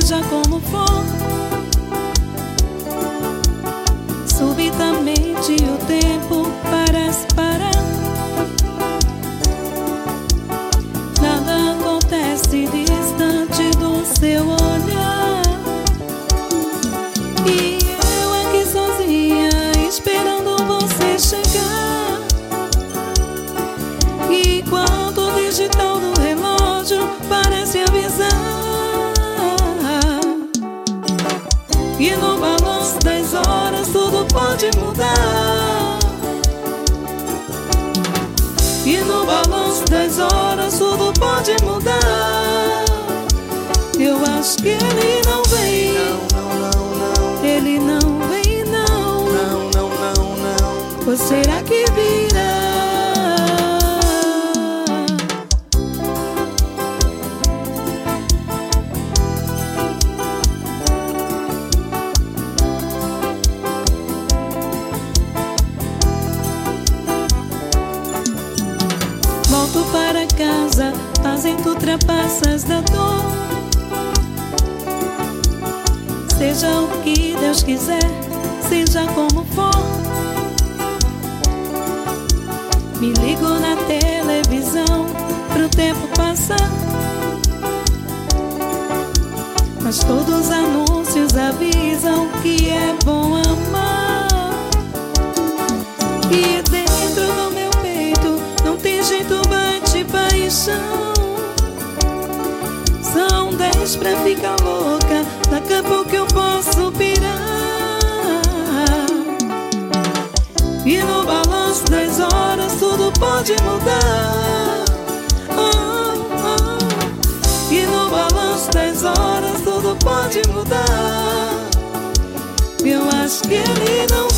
seja como for. Subitamente o tempo parece parar. Nada acontece distante do seu olhar. E eu aqui sozinha esperando você chegar. Enquanto o digital do relógio parece avisar. E no balanço das horas tudo pode mudar. E no balanço das horas tudo pode mudar. Eu acho que ele não vem. Ele não vem, não. Ou será que virá? Volto para casa, fazendo trapaças da dor. Seja o que Deus quiser, seja como for. Me ligo na televisão pro tempo passar. Mas todos os anúncios avisam que é bom amar. E dentro do meu peito não tem jeito, bate paixão. São 10 pra ficar louca, daqui a pouco eu posso pirar. E no balanço das horas tudo pode mudar. E no balanço das horas tudo pode mudar. Eu acho que ele não